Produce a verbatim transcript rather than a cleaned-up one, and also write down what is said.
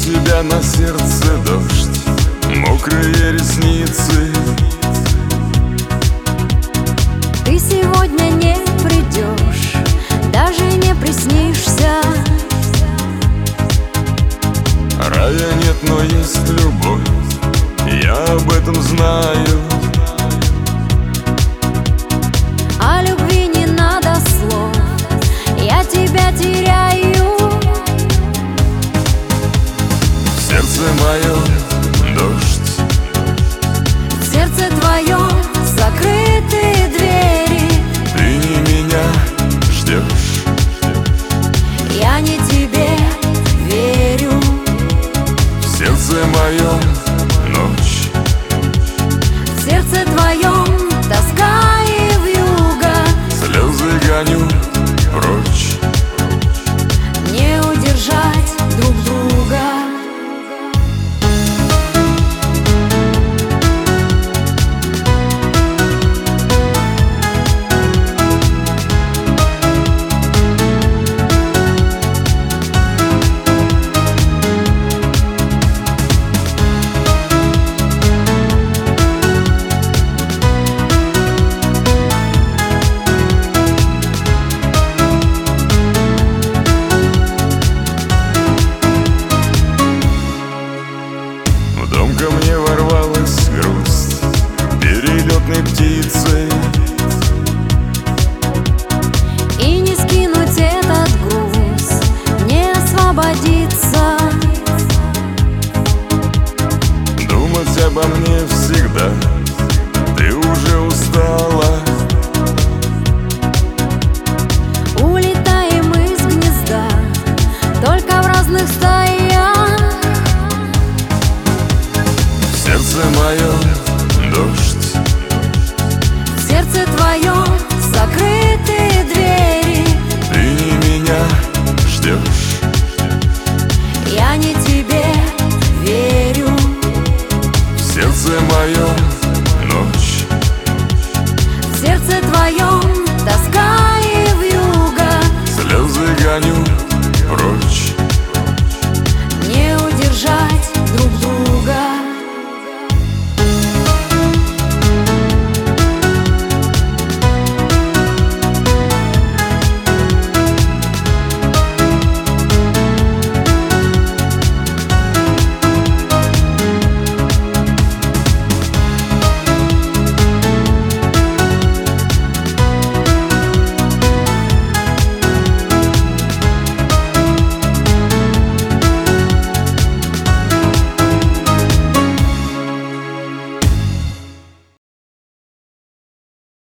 тебя на сердце дождь, мокрые ресницы. Ты сегодня не придешь, даже не приснишься. Рая нет, но есть любовь, я об этом знаю. О любви не надо слов, я тебя теряю. В сердце моем дождь, В сердце твоем закрыты двери. ты не меня ждешь, Я не тебе верю. в сердце моем ночь, В сердце твоем тоска и вьюга. слезы гоню прочь. Не удержать друг друга. В дом ко мне ворвалась грусть перелетной птицей. И не скинуть этот груз, не освободиться. Думать обо мне всегда, ты уже устала. Улетаем из гнезда, только в разных стаях.